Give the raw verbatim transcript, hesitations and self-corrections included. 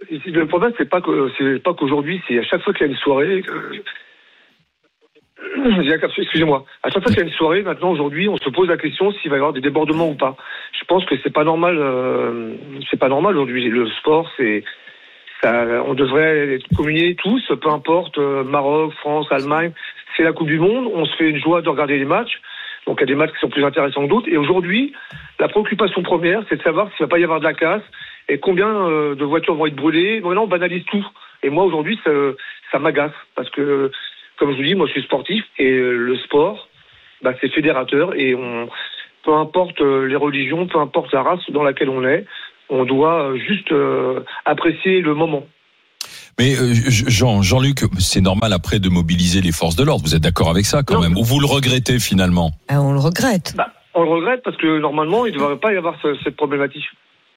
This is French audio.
Le problème, c'est pas que c'est pas qu'aujourd'hui, c'est à chaque fois qu'il y a une soirée. Euh, Excusez-moi. À chaque fois qu'il y a une soirée, maintenant, aujourd'hui, on se pose la question s'il va y avoir des débordements ou pas. Je pense que c'est pas normal. Euh, c'est pas normal aujourd'hui. Le sport, c'est ça, on devrait être communiés tous, peu importe. Euh, Maroc, France, Allemagne. C'est la Coupe du Monde. On se fait une joie de regarder les matchs. Donc il y a des matchs qui sont plus intéressants que d'autres. Et aujourd'hui, la préoccupation première, c'est de savoir s'il va pas y avoir de la casse et combien euh, de voitures vont être brûlées. Maintenant, on banalise tout. Et moi, aujourd'hui, ça, ça m'agace parce que, comme je vous dis, moi, je suis sportif et le sport, bah, c'est fédérateur et on, peu importe les religions, peu importe la race dans laquelle on est, on doit juste euh, apprécier le moment. Mais euh, Jean, Jean-Luc, c'est normal après de mobiliser les forces de l'ordre. Vous êtes d'accord avec ça quand non. même? Ou vous le regrettez finalement? Ah, on le regrette. Bah, on le regrette parce que normalement, il ne devrait pas y avoir ce, cette problématique.